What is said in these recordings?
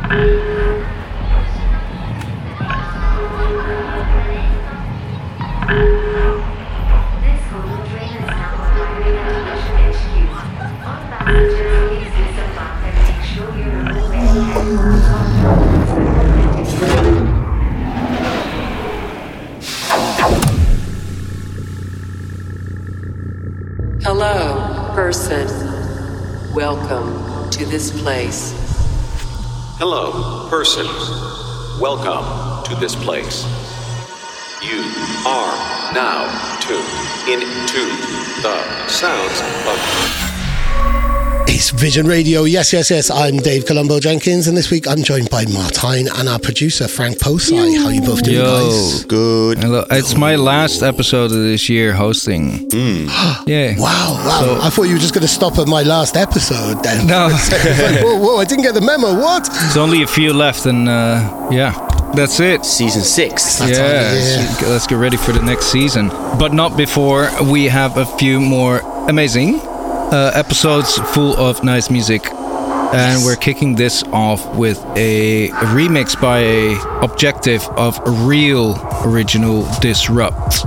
Hello, person. Welcome to this place. Hello, person. Welcome to this place. You are now tuned into the sounds of... It's Vision Radio. Yes. I'm Dave Colombo Jenkins, and this week I'm joined by Martijn and our producer Frank Posey. How are you both doing, guys? Good. Hello. It's my last episode of this year hosting. Yeah. Wow. So, I thought you were just going to stop at my last episode then. No. Like, whoa, I didn't get the memo. What? There's only a few left, and that's it. Season 6. Let's get ready for the next season. But not before we have a few more amazing episodes full of nice music. And we're kicking this off with a remix by Objective of a real original Disrupt.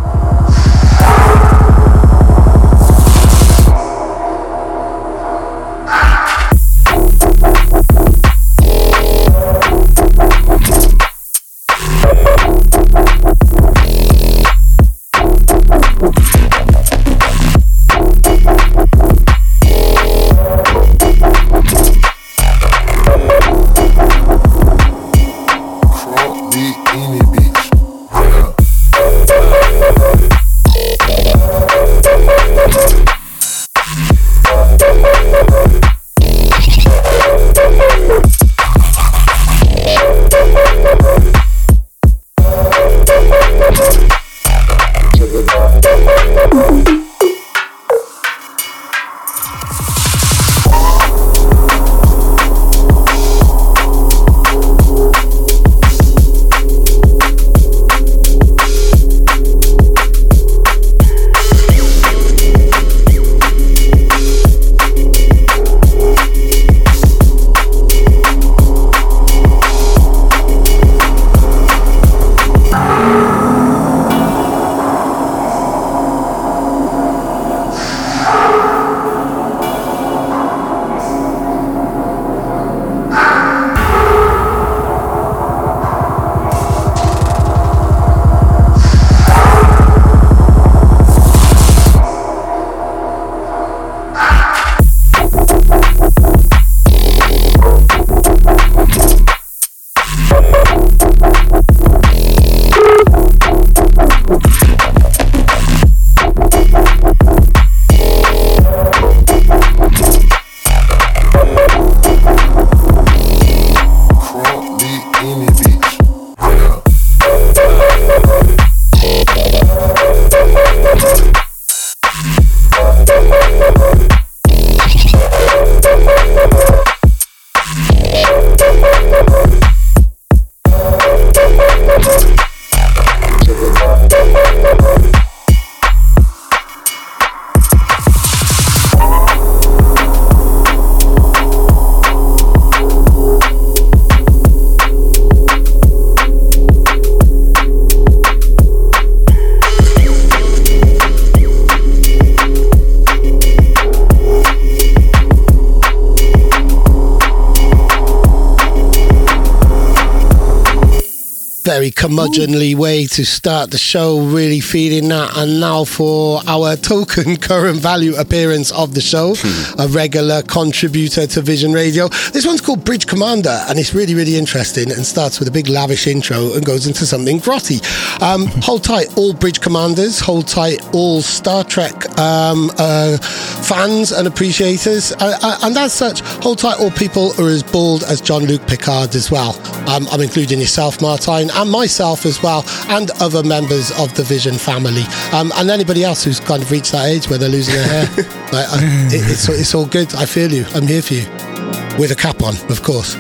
Very curmudgeonly way to start the show, really feeling that. And now for our token current value appearance of the show, a regular contributor to Vision Radio. This one's called Bridge Commander, and it's really, really interesting and starts with a big lavish intro and goes into something grotty. Hold tight, all Bridge Commanders. Hold tight, all Star Trek fans and appreciators. And as such, hold tight, all people who are as bald as Jean-Luc Picard as well. I'm including yourself, Martijn, and myself as well, and other members of the Vision family, and anybody else who's kind of reached that age where they're losing their hair. It's all good. I feel you. I'm here for you, with a cap on, of course.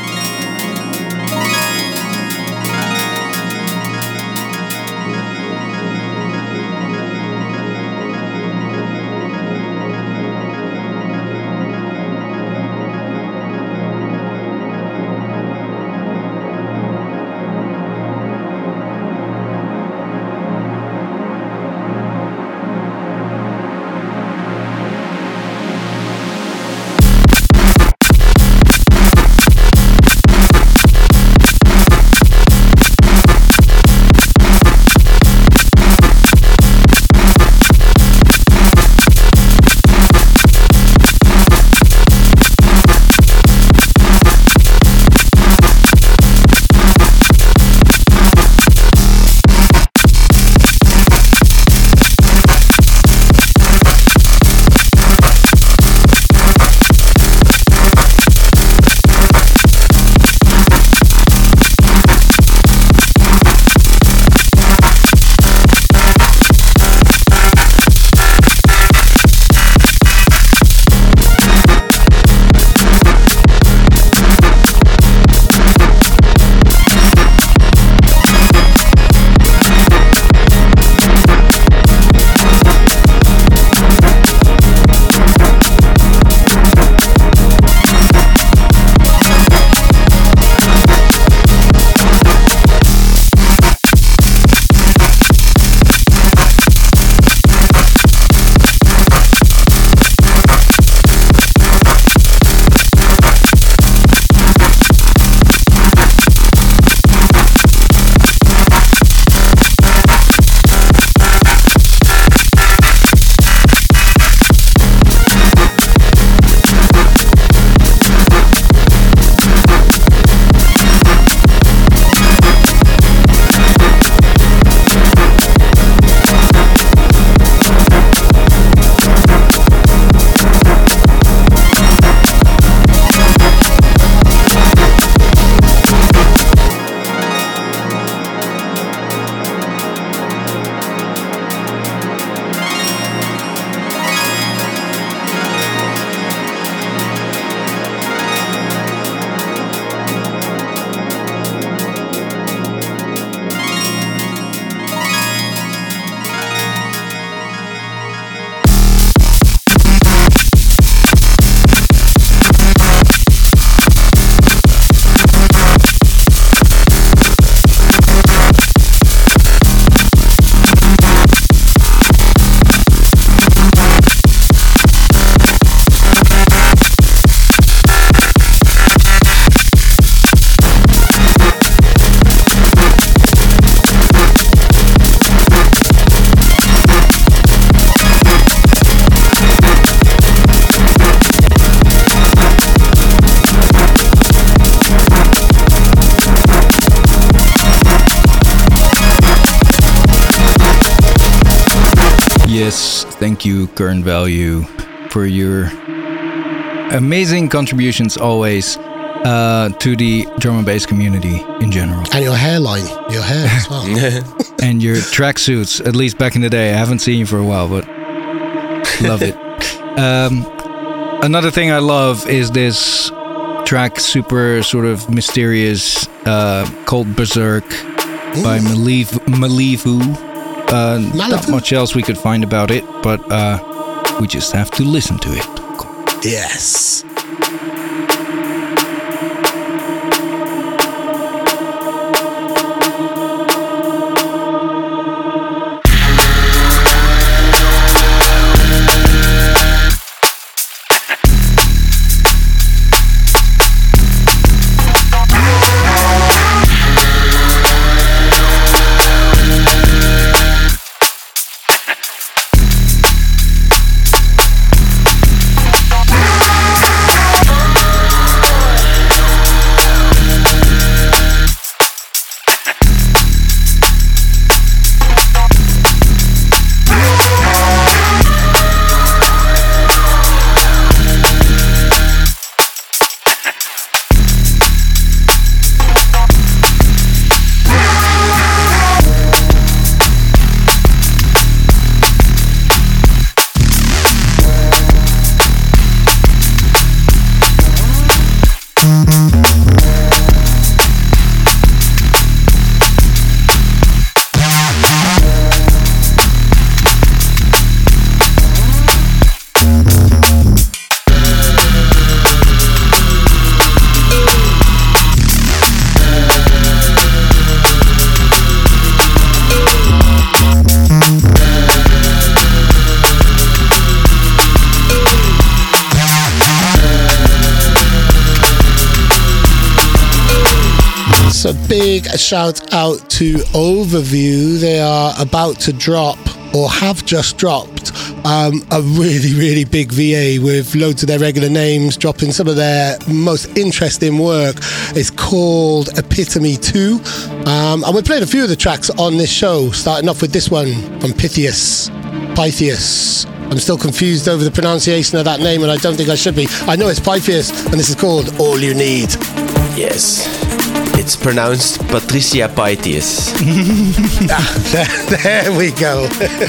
Yes, thank you, Current Value, for your amazing contributions always to the drum and bass community in general. And your hairline, your hair as well. And your tracksuits, at least back in the day. I haven't seen you for a while, but love it. Another thing I love is this track, super sort of mysterious, called Berserk by Malivu. Not much else we could find about it, but we just have to listen to it. Yes. A big shout out to Overview. They are about to drop, or have just dropped, a really big VA with loads of their regular names, dropping some of their most interesting work. It's called Epitome 2, and we're playing a few of the tracks on this show, starting off with this one from Pythias. I'm still confused over the pronunciation of that name, and I don't think I should be. I know it's Pythias, and this is called All You Need. Yes. It's pronounced Patricia Pythias. There we go.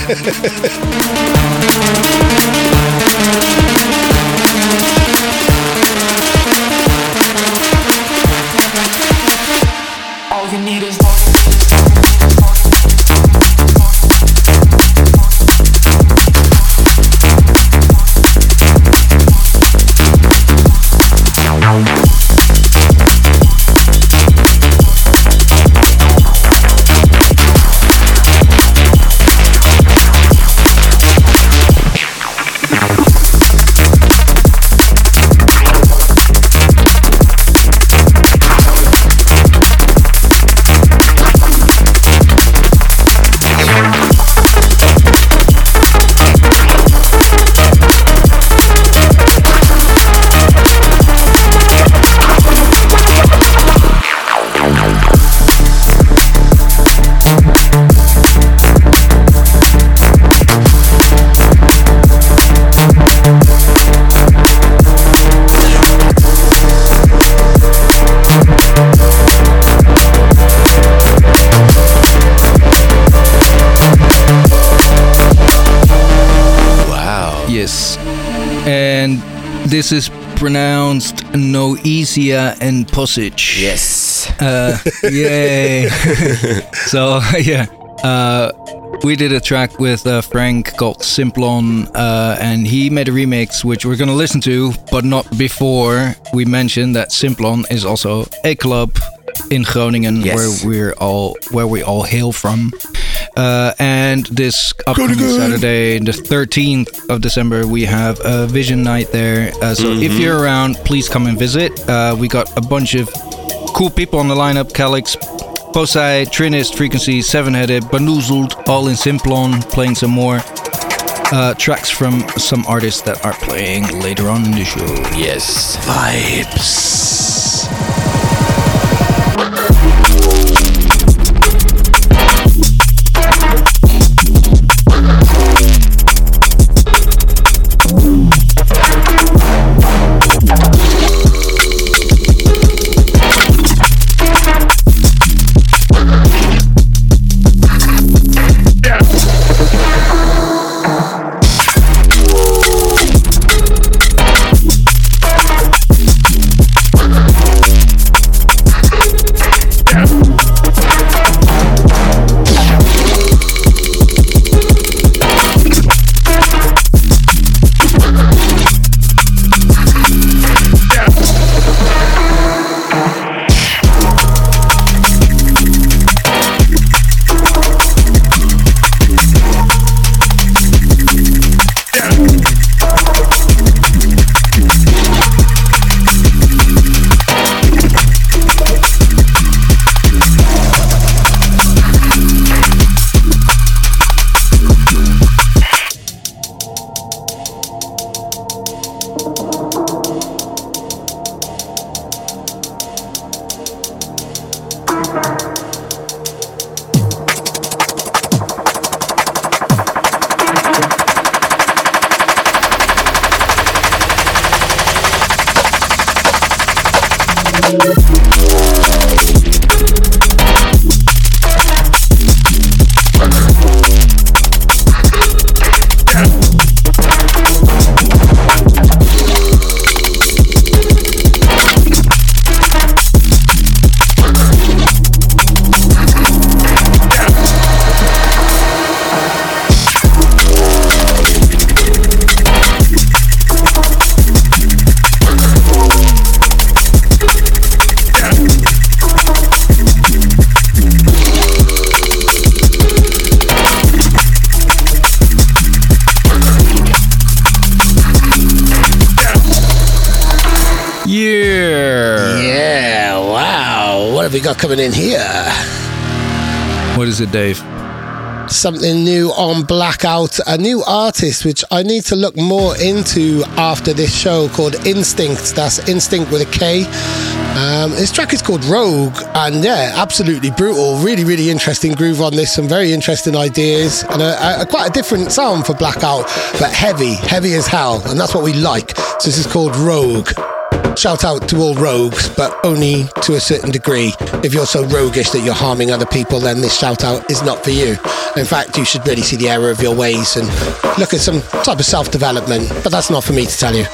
All you need is And this is pronounced Noesia and Posich. Yes. Yay. So, yeah. We did a track with Frank called Simplon, and he made a remix which we're going to listen to, but not before we mention that Simplon is also a club in Groningen, yes, where we all hail from. And this upcoming Saturday, the 13th of December, we have a Vision Night there. So if you're around, please come and visit. We got a bunch of cool people on the lineup: Calix, Posei, Trinist, Frequency, Seven-Headed, Banoozled, all in Simplon, playing some more tracks from some artists that are playing later on in the show. Yes. Vibes. We got coming in here. What is it, Dave? Something new on Blackout, a new artist which I need to look more into after this show, called Instinct. That's Instinct with a K. This track is called Rogue, and yeah, absolutely brutal. Really, really interesting groove on this. Some very interesting ideas, and a quite a different sound for Blackout, but heavy as hell, and that's what we like. So this is called Rogue. Shout out to all rogues, but only to a certain degree. If you're so roguish that you're harming other people, then this shout out is not for you. In fact, you should really see the error of your ways and look at some type of self-development, but that's not for me to tell you.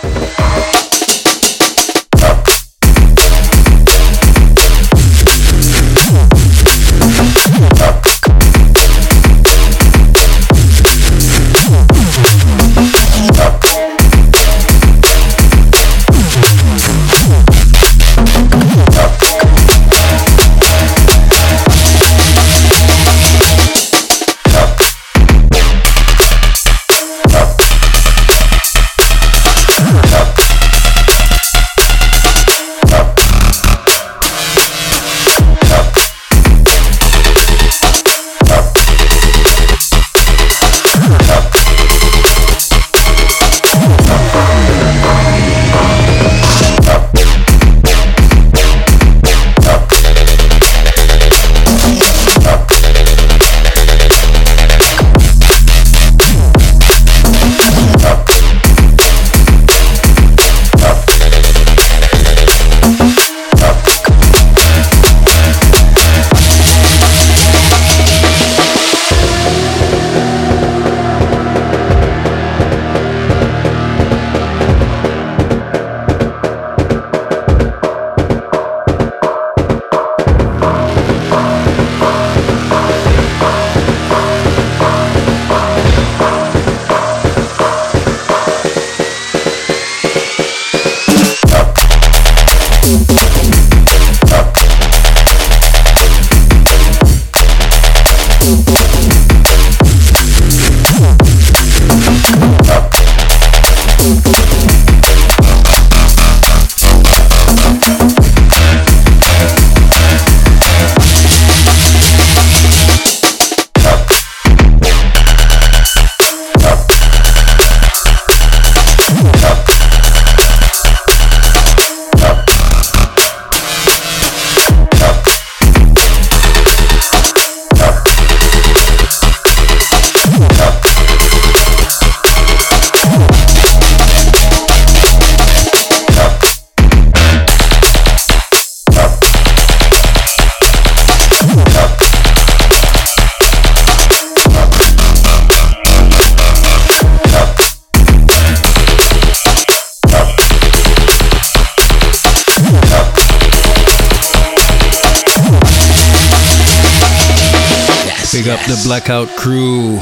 Big up the Blackout crew.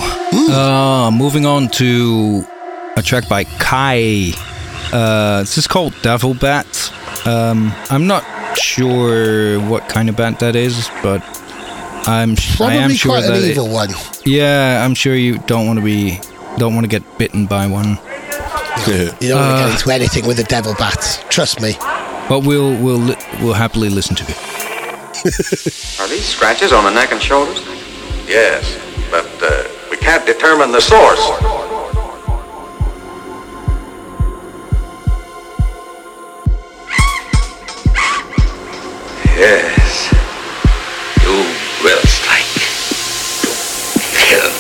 Moving on to a track by Kai. This is called Devil Bat. I'm not sure what kind of bat that is, but I am sure quite that an evil one. Yeah, I'm sure you don't want to get bitten by one. You don't want to get into anything with a devil bat. Trust me. But we'll happily listen to it. Are these scratches on the neck and shoulders? Yes, but we can't determine the source. Yes. You will strike. Kill.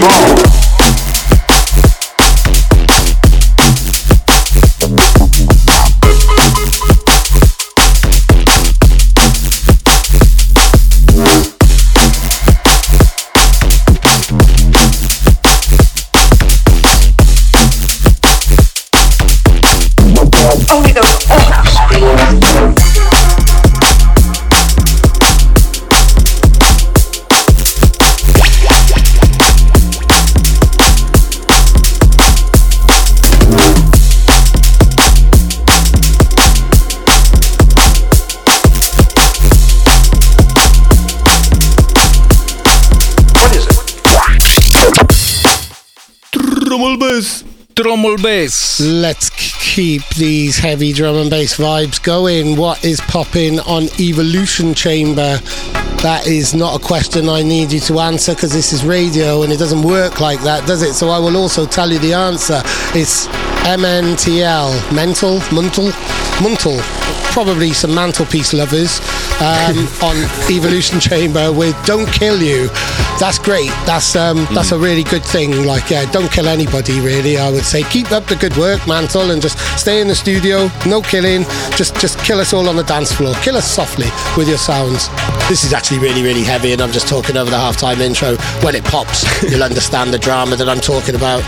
Trommel bass. Let's keep these heavy drum and bass vibes going. What is popping on Evolution Chamber? That is not a question I need you to answer, because this is radio and it doesn't work like that, does it? So I will also tell you the answer. It's MNTL, Muntal, probably some mantelpiece lovers on Evolution Chamber with Don't Kill You. That's great. That's a really good thing. Like, yeah, don't kill anybody, really. I would say keep up the good work, Mantle, and just stay in the studio. No killing. Just kill us all on the dance floor. Kill us softly with your sounds. This is actually really, really heavy, and I'm just talking over the halftime intro. When it pops, you'll understand the drama that I'm talking about.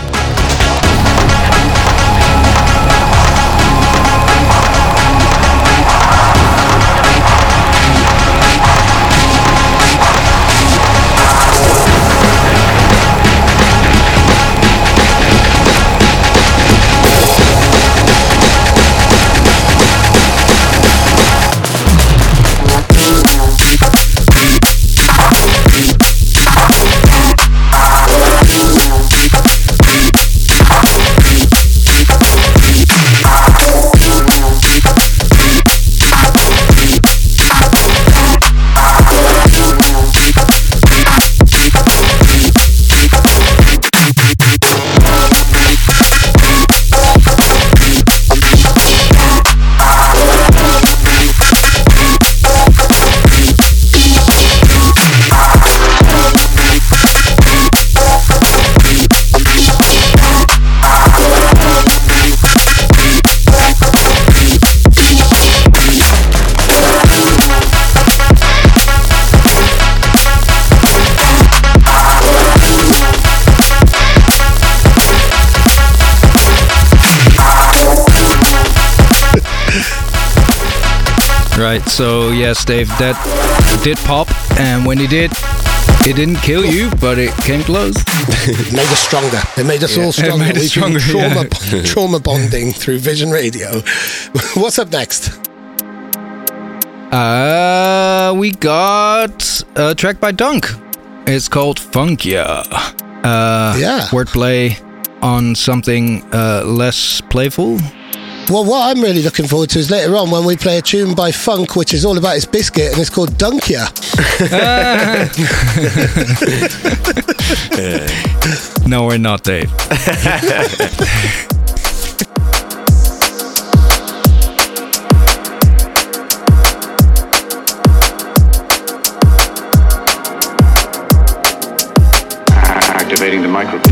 Right, so yes, Dave, that did pop, and when it did, it didn't kill you, but it came close. It made us stronger. It made us all stronger. It made us stronger, trauma bonding through Vision Radio. What's up next? We got a track by Dunk. It's called Funkia. Wordplay on something less playful. Well, what I'm really looking forward to is later on when we play a tune by Funk, which is all about his biscuit, and it's called Dunkia. No, we're not, Dave. Activating the microphone.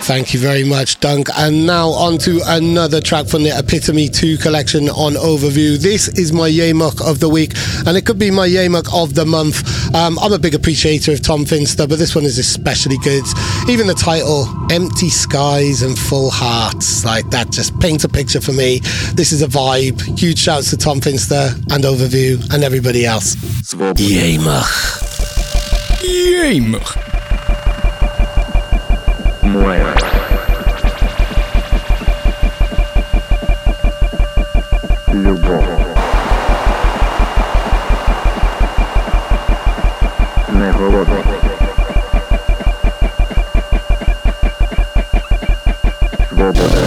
Thank you very much, Dunk. And now on to another track from the Epitome 2 collection on Overview. This is my Yamuk of the week, and it could be my Yamuk of the month. I'm a big appreciator of Tom Finster, but this one is especially good. Even the title, Empty Skies and Full Hearts, like that just paints a picture for me. This is a vibe. Huge shouts to Tom Finster and Overview and everybody else. Yamuk. Yamuk. Любовь. Не голодний. Свобода.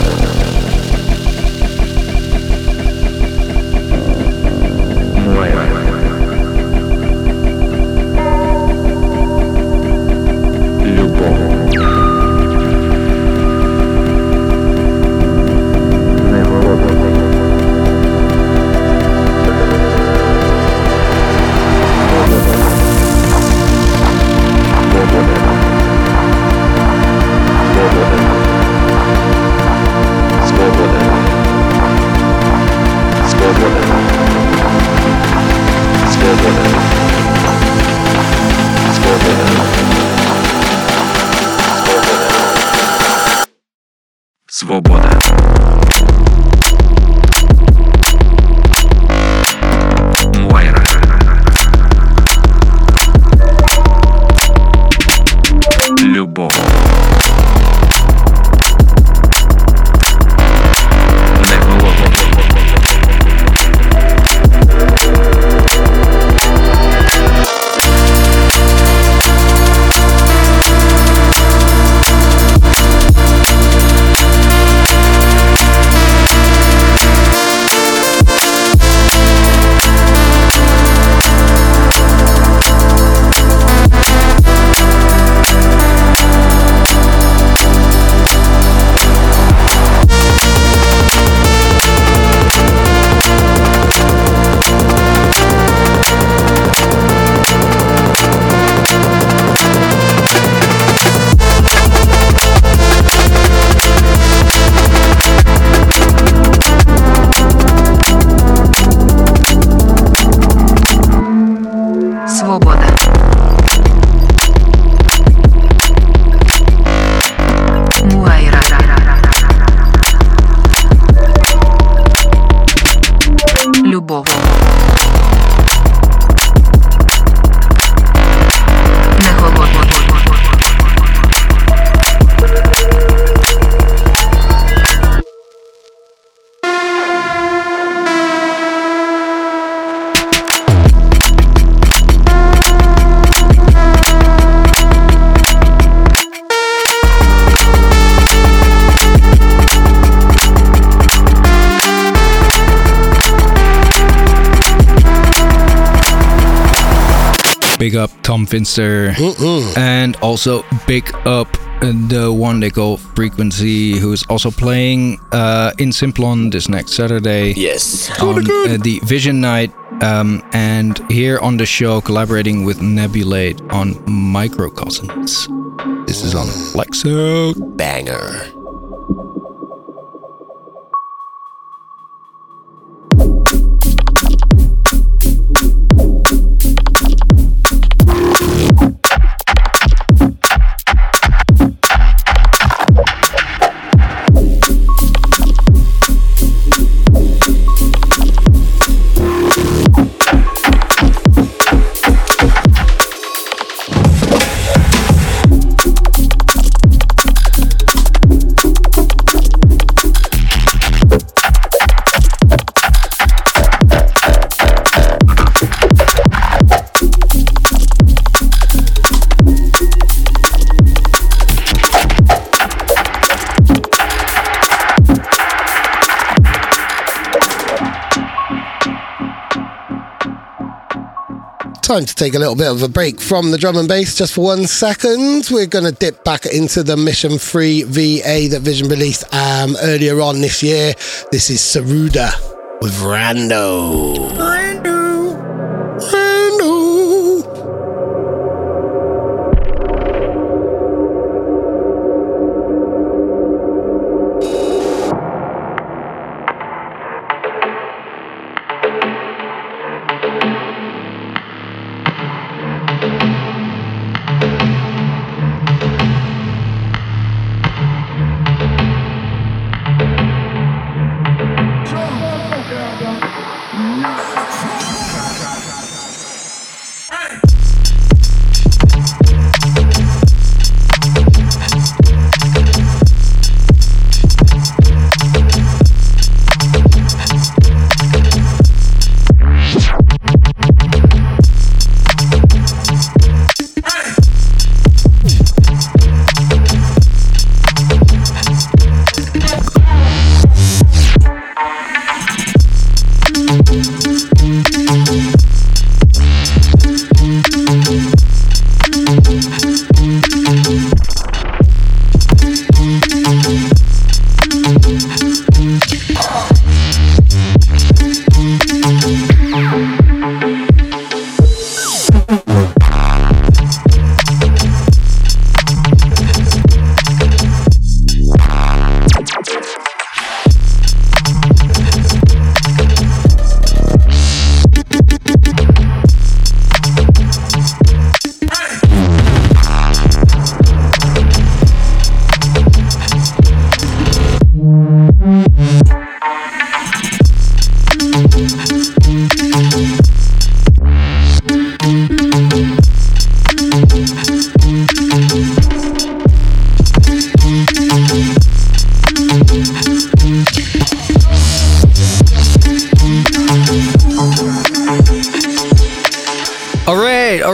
Моя. Любовь. Свобода. Мойра. Любовь. Не голодний. Big up Tom Finster. And also big up the one they call Frequency, who's also playing in Simplon this next Saturday. Yes. On the Vision Night. And here on the show, collaborating with Nebulate on Microcosms. This is on Flexo. Banger. Time to take a little bit of a break from the drum and bass just for 1 second. We're going to dip back into the Mission Free VA that Vision released earlier on this year. This is Saruda with Rando. Rando.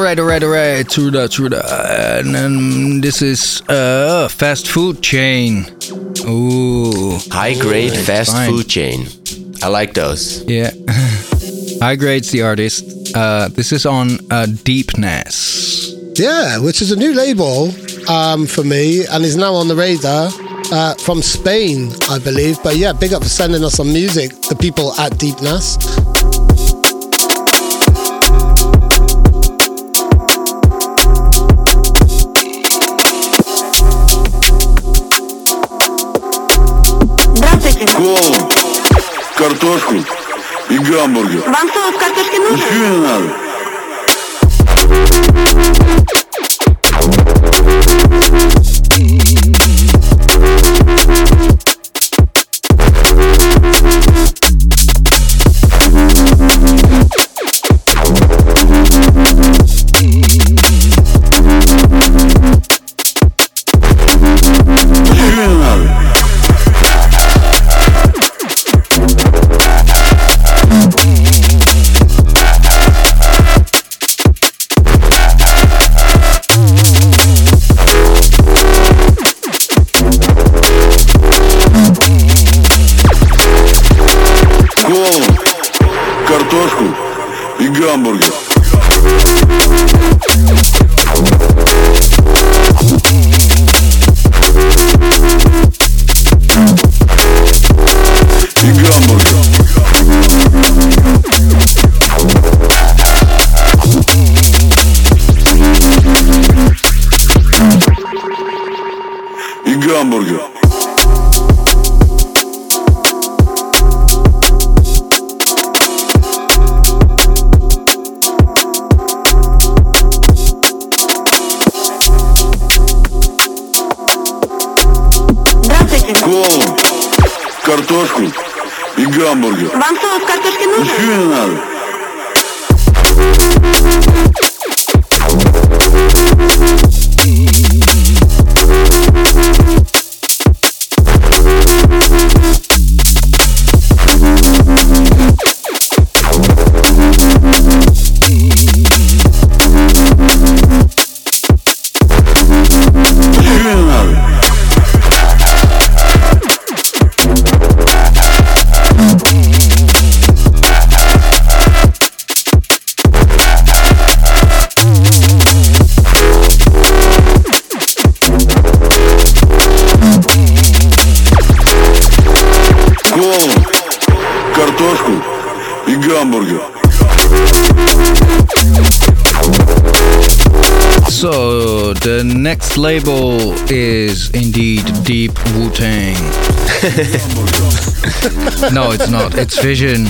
True that. And then this is a fast food chain. Ooh. High-grade fast fine. food chain. I like those. Yeah. High Grade's the artist. This is on Deepness. Yeah, which is a new label for me and is now on the radar from Spain, I believe. But yeah, big up for sending us some music, the people at Deepness. Колу, картошку и гамбургер. Вам соус картошки нужен? Ничего не надо. Гамбургер. И гамбургер. И гамбургер. Колу, картошку и гамбургер. Вам соус картошки нужен? Ничего не надо. Ничего не надо. Колу, картошку и гамбургер. So the next label is indeed Deep Wu-Tang. No, it's not. It's Vision.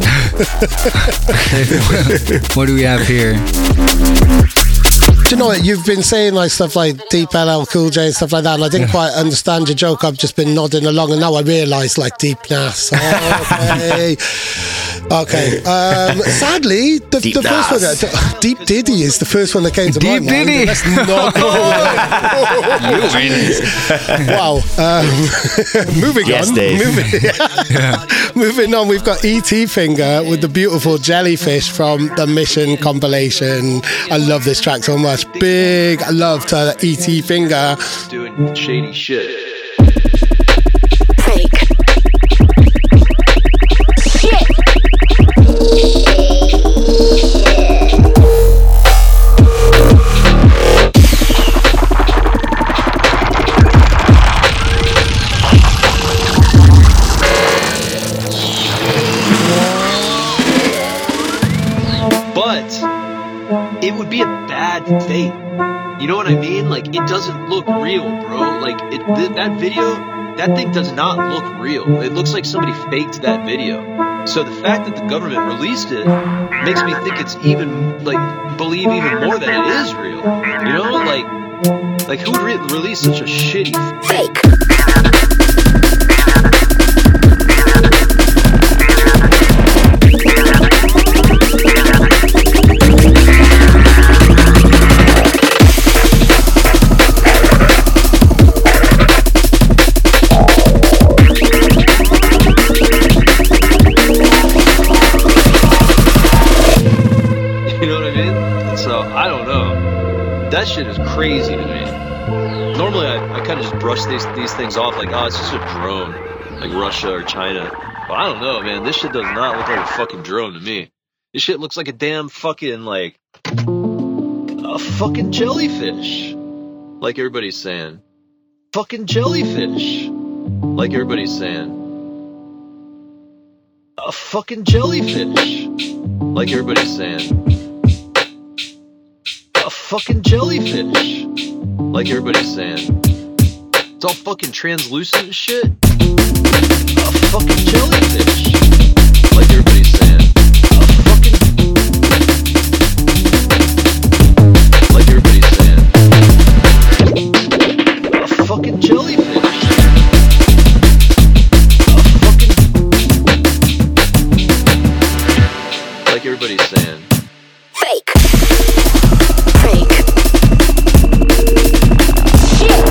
What do we have here? Do you know what? You've been saying like stuff like Deep LL Cool J and stuff like that, and I didn't quite understand your joke. I've just been nodding along, and now I realise like Deep Nas. Okay. Okay. Sadly, the first one, Deep Diddy is the first one that came to Deep my mind. Diddy. Let's not go there. Wow. Moving Yes, on. Dave. Moving on, we've got E.T. Finger with the beautiful Jellyfish from the Mission compilation. I love this track so much. Big love to E.T. Finger. Doing shady shit. Fake. Shit. But it would be a bad thing. You know what I mean? Like, it doesn't look real, bro. Like, that video, that thing does not look real. It looks like somebody faked that video. So the fact that the government released it makes me think it's even, like, believe even more that it is real. You know? Like who would release such a shitty fake? I don't know. shit is crazy to me. Normally, I kind of just brush these things off like, oh, it's just a drone, like Russia or China. But I don't know, man. This shit does not look like a fucking drone to me. This shit looks like a damn fucking, like, a fucking jellyfish. Like everybody's saying. Fucking jellyfish. Like everybody's saying. A fucking jellyfish. Like everybody's saying. A fucking jellyfish. Like everybody's saying. It's all fucking translucent and shit. A fucking jellyfish. Like everybody's saying. A fucking... Like everybody's saying. A fucking jellyfish. A fucking... Like everybody's saying. Fake. Fake. Shit.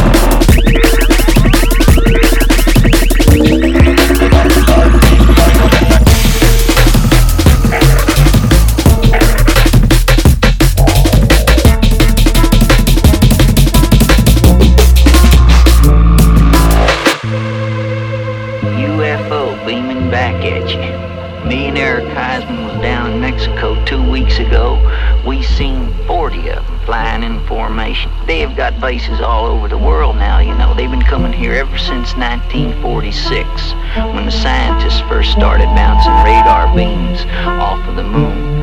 UFO beaming back at you. Me and Eric Heisman was down in Mexico 2 weeks ago. We seen 40 of them flying in formation. They have got bases all over the world now, you know. They've been coming here ever since 1946, when the scientists first started bouncing radar beams off of the moon.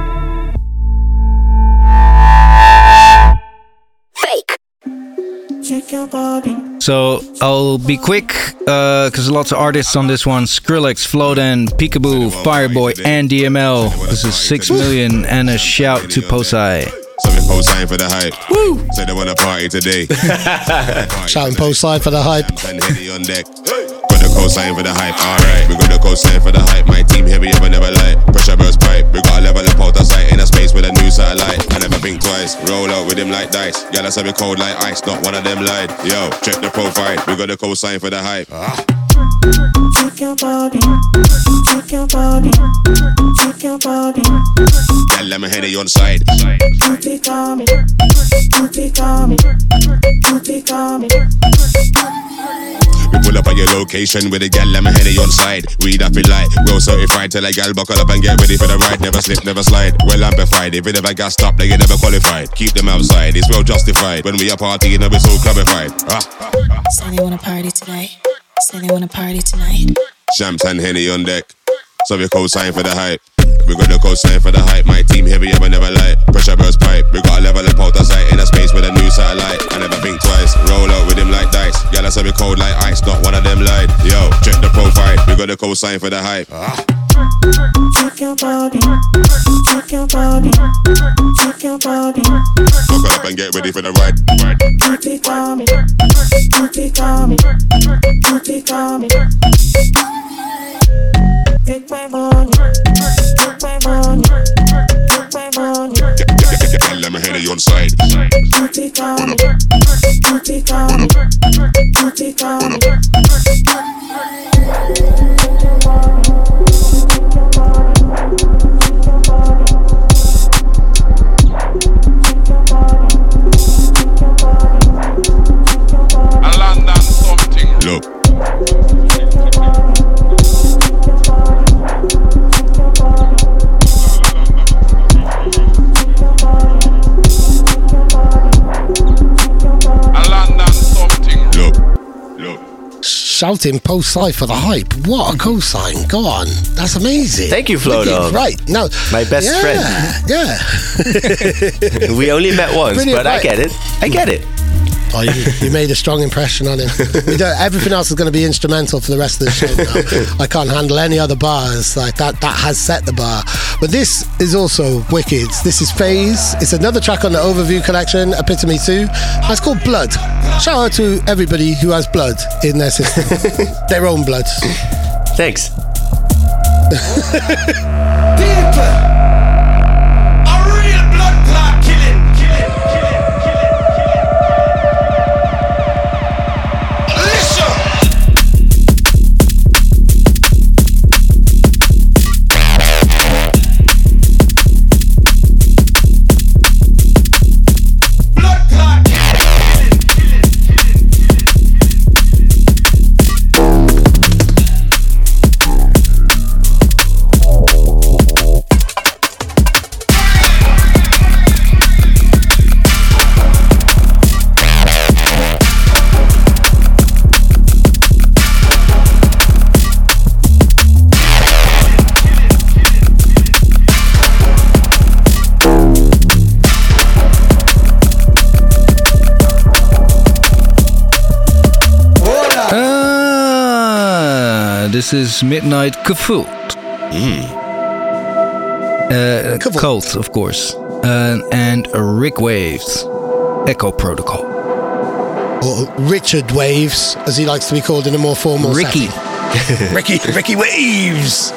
Fake. Check your body. So I'll be quick, because lots of artists on this one. Skrillex, Flodan, Peekaboo, Fireboy, and DML. This is 6 million and a shout to Posei. Something Posei for the hype. Woo! Say they wanna party today. Shouting Posei for the hype. And Henny on deck. Got the cosign for the hype, alright. We got the cosign for the hype. My team here, we ever never light. Pressure burst pipe. We got a level up out the sight in a space with a new satellite. I never think twice. Roll out with him like dice. Yeah, that's how we cold like ice. Not one of them lied. Yo, check the profile. We got the cosign for the hype. Check your body. Check your body. Check your body. Yeah, let me Henny on side. Booty call me. Booty call me. Booty call me. We pull up at your location with a gal, let me Henny on side. Weed up in light, well certified till a gal buckle up and get ready for the ride. Never slip, never slide, well amplified. If it ever got stopped, they get never qualified. Keep them outside, it's well justified. When we are partying, we're so clubbified. Say they wanna party tonight. Say they wanna party tonight. Champs and Henny on deck, so we co-sign for the hype. We got the cosign for the hype. My team here, we ever never light. Pressure burst pipe. We got a level up out the sight in a space with a new satellite. I never think twice. Roll out with him like dice. Yeah, that's how we cold like ice. Not one of them lied. Yo, check the profile. We got the cosign for the hype. Check your body. Check your body. Check your body. Buckle up and get ready for the ride. Booty call me. Booty call me. Booty call me. Take my money. Take my money. Take my money. Let me Henny on side. Booty call me. Booty call me. Booty call me. Look. Shouting Posei for the hype. What a cosign. Go on. That's amazing. Thank you, Flo. Right. No. My best friend. Yeah. We only met once, Brilliant, but right. I get it. I get it. Oh, you made a strong impression on him. Everything else is going to be instrumental for the rest of the show now. I can't handle any other bars. Like that has set the bar. But this is also wicked. This is Phase. It's another track on the Overview collection, Epitome 2. It's called Blood. Shout out to everybody who has blood in their system. Their own blood. Thanks. Blood This is Midnight Kafut. Cult, of course. And Rick Waves, Echo Protocol. Or Richard Waves, as he likes to be called in a more formal Ricky. setting. Ricky Waves!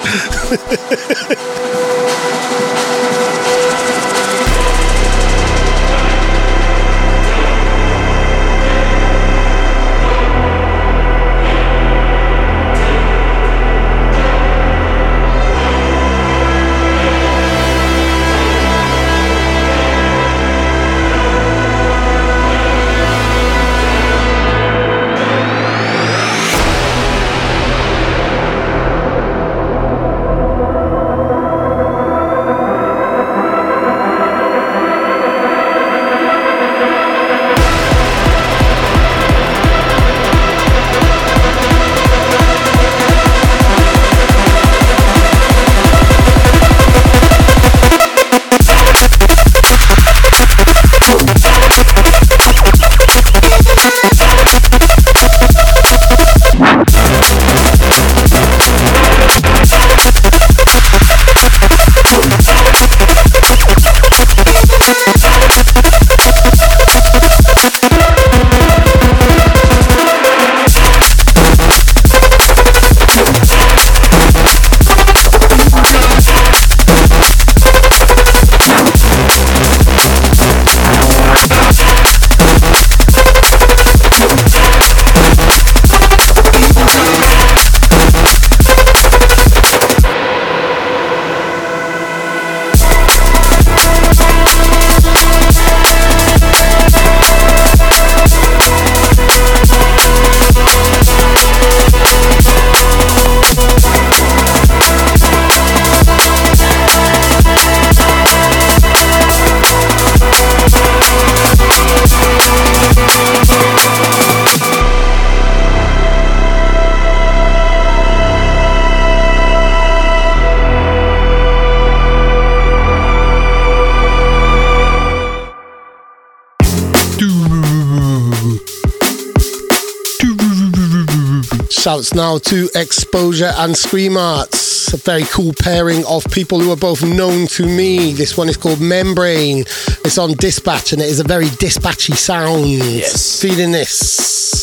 Shouts now to Exposure and Scream Arts, a very cool pairing of people who are both known to me. This one is called Membrane. It's on Dispatch and it is a very dispatchy sound. Yes. Feeling this.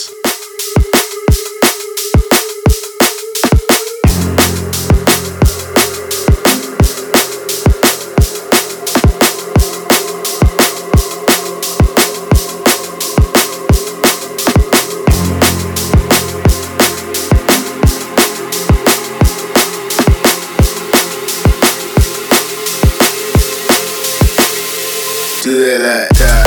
Do it like that.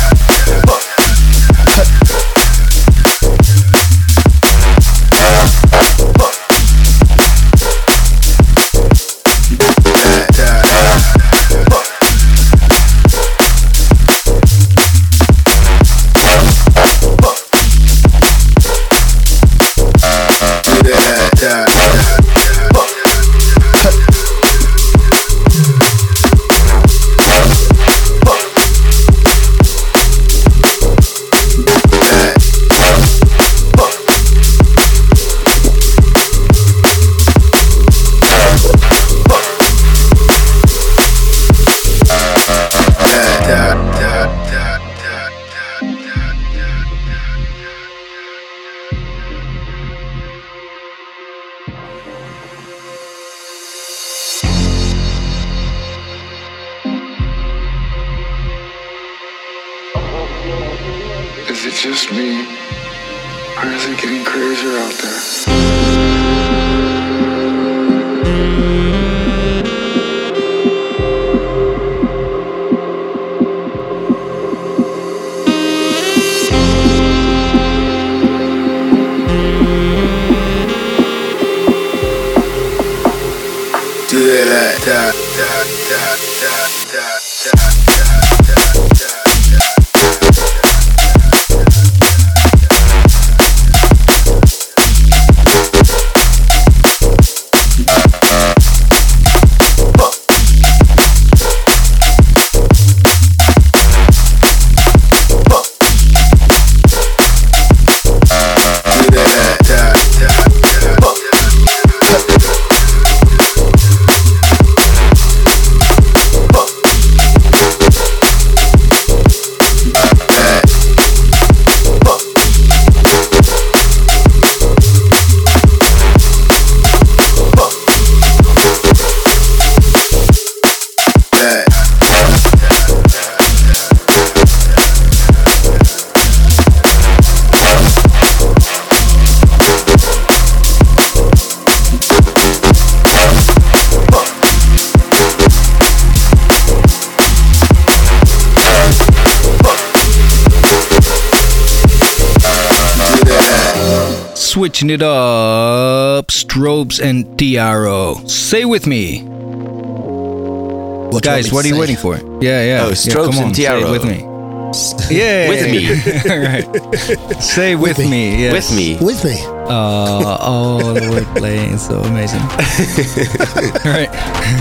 Is it just me, or is it getting crazier out there? Do it like that. Switching it up. Strobes and Diaro. Say with me. Guys, what are you waiting for? Yeah. Oh, Strobes and Diaro. Say it with me. Yeah. With me. Right. Say with me. Yes. With me. With me. Oh, the wordplay is so amazing. All right.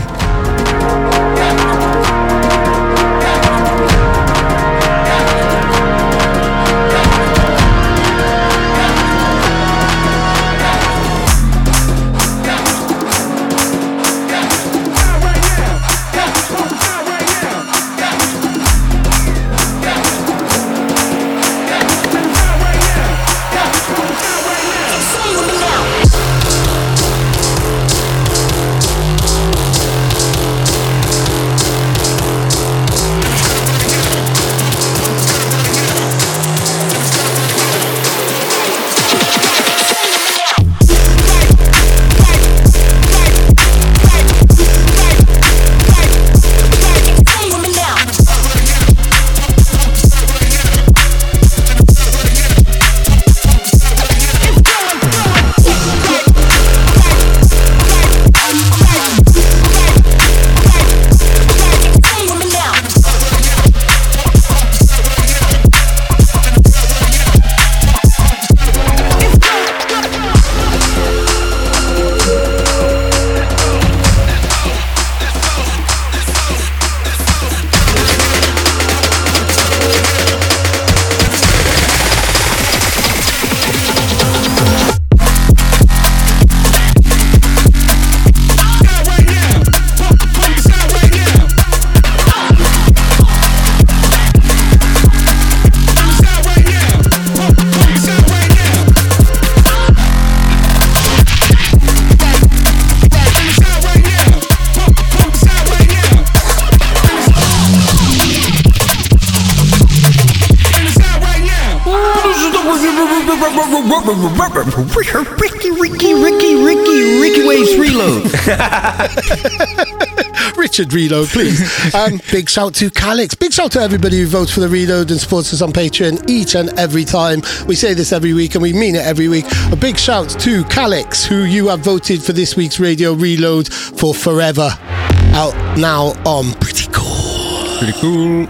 Ricky Waves Reload. Richard Reload, please. Big shout to Calix. Big shout to everybody who votes for the Reload and supports us on Patreon each and every time. We say this every week and we mean it every week. A big shout to Calix, who you have voted for this week's Radio Reload for Forever. Out now on Pretty Cool. Pretty cool.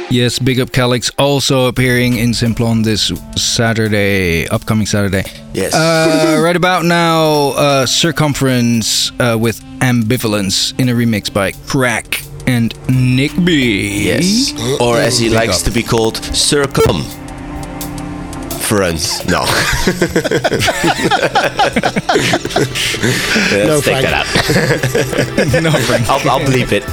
Yes, big up Calix, also appearing in Simplon this Saturday, upcoming Saturday. Yes. Right about now, Circumference with Ambivalence in a remix by Crack and Nick B. Yes. Or as he likes to be called, Circum. Friends. No. Let's take that out. No, Frank. I'll bleep it.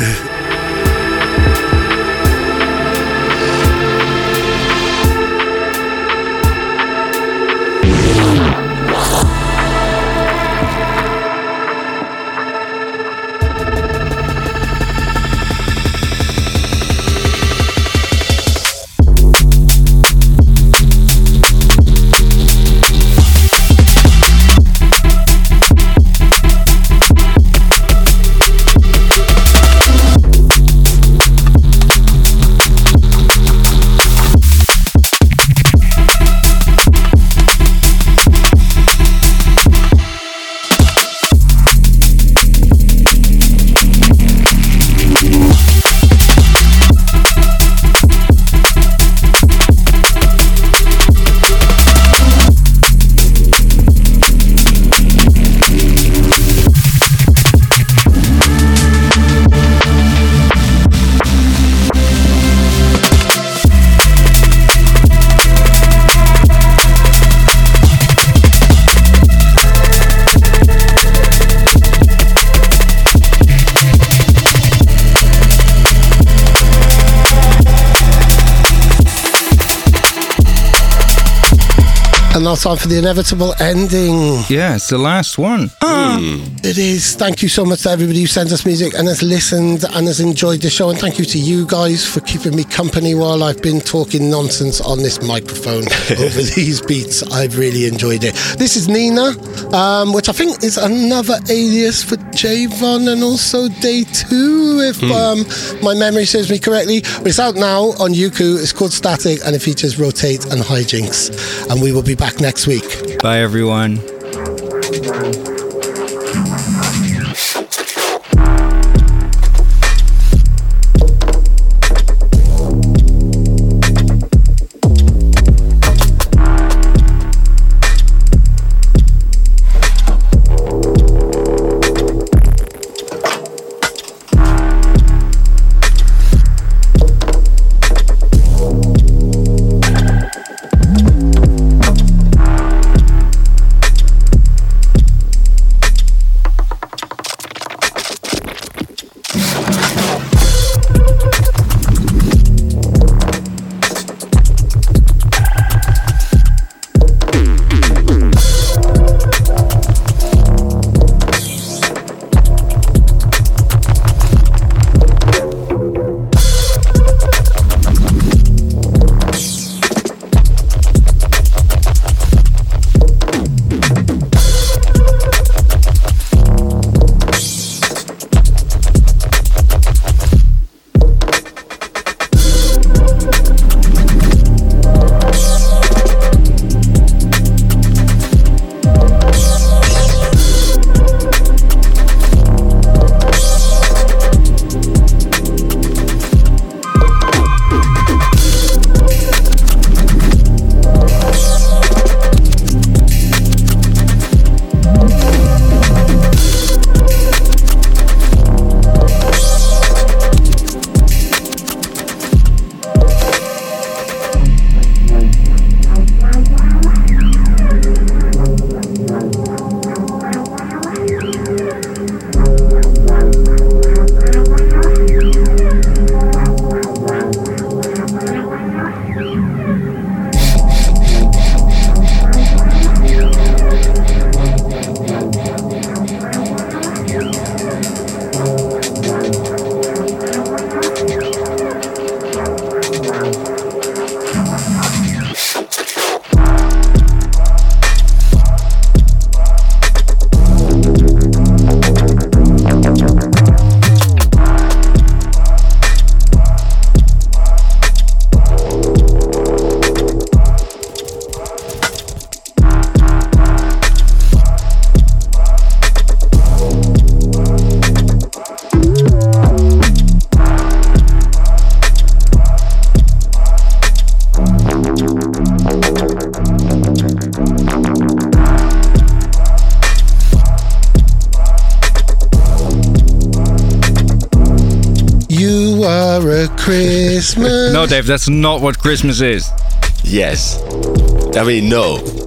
And now time for the inevitable ending. Yeah, it's the last one. It is. Thank you so much to everybody who sends us music and has listened and has enjoyed the show. And thank you to you guys for keeping me company while I've been talking nonsense on this microphone over these beats. I've really enjoyed it. This is Nina, which I think is another alias for Javon and also Day 2, if my memory serves me correctly. But it's out now on Yuku. It's called Static and it features Rotate and Hijinks. And we will be back next week. Bye, everyone. for a Christmas. No, Dave, that's not what Christmas is. Yes. I mean, no.